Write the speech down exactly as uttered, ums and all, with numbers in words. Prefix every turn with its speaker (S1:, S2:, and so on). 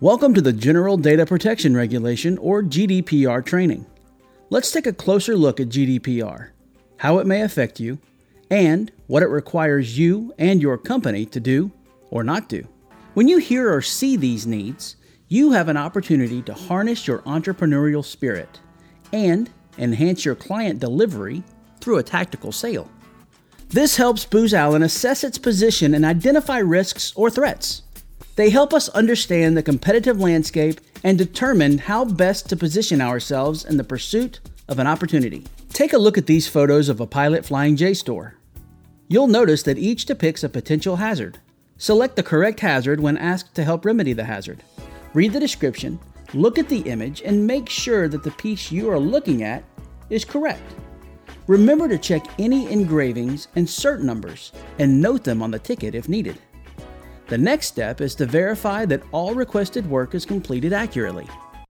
S1: Welcome to the General Data Protection Regulation, or G D P R training. Let's take a closer look at G D P R, how it may affect you, and what it requires you and your company to do or not do. When you hear or see these needs, you have an opportunity to harness your entrepreneurial spirit and enhance your client delivery through a tactical sale. This helps Booz Allen assess its position and identify risks or threats. They help us understand the competitive landscape and determine how best to position ourselves in the pursuit of an opportunity. Take a look at these photos of a Pilot Flying J store. You'll notice that each depicts a potential hazard. Select the correct hazard when asked to help remedy the hazard. Read the description, look at the image, and make sure that the piece you are looking at is correct. Remember to check any engravings and cert numbers and note them on the ticket if needed. The next step is to verify that all requested work is completed accurately.